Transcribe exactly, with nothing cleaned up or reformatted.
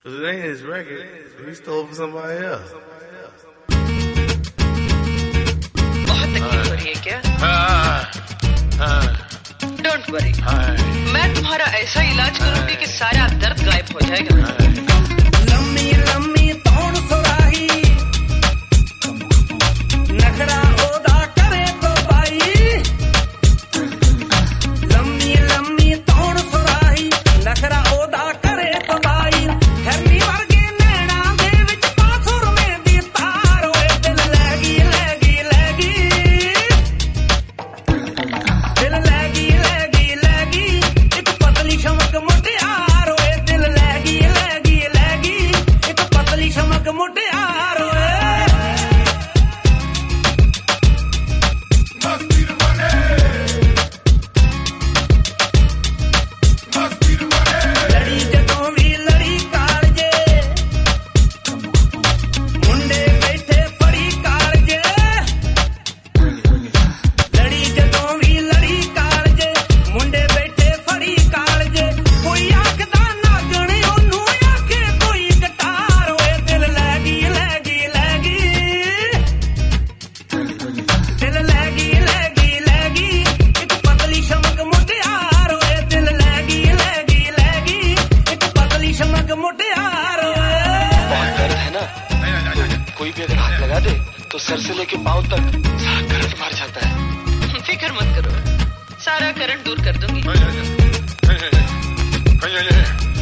Cause it ain't his record. He stole it from somebody else. बहुत तकलीफ हो रही है क्या? Don't worry. मैं तुम्हारा ऐसा इलाज करूंगी कि सारा दर्द गायब हो जाएगा. लम्मी लम्मी तौण सुराही नखरा ओदा करे तो बाई लम्मी लम्मी तौण सुराही नखरा ओदा करे तो बाई हरनी वर्गे नैना दे विच पासुर में दी तार होए दिल लगी लगी लगी दिल लगी लगी लगी एक पतली शमक मुटियार होए दिल लगी लगी लगी एक पतली शमक मुटियार होए लड़ी जदों भी लड़ी कालजे मुंडे बैठे फड़ी कालजे लड़ी जदों भी लड़ी कालजे मुंडे बैठे फड़ी कालजे कोई आखदा नागण ओनू आखे कोई गटार होए दिल लगी लगी लगी दिल लगी लगी लगी एक पतली शमक मुटियार होए दिल लगी लगी लगी एक पतली शमक मुटियार होए बहुत दर्द है ना तो कोई भी अगर हाथ लगा दे तो सर से लेके पांव तक सारा करंट मार जाता है. फिक्र मत करो, सारा करंट दूर कर दूंगी.